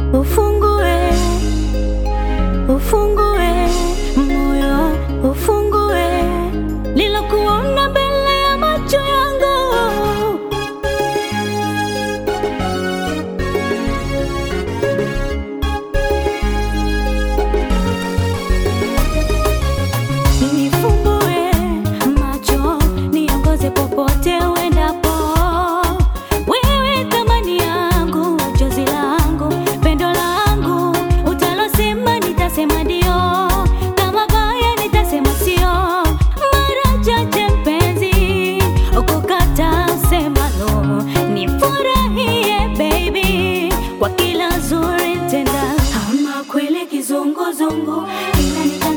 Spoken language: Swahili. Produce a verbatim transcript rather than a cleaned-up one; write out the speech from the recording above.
ufungue, ufungue moyo, ufungue lilokuona mbele ya macho yangu. Nifumbue macho, niongoze popote uendapo. Wewe thamani yangu, chozi langu, pendo langu, utalosema nitasema ndio, kama baya nitasema sio. Mara chache mpenzi, ukukata usema no. Nifurahie baby, kwa kila zuri tenda, ama kweli kizunguzungu, ila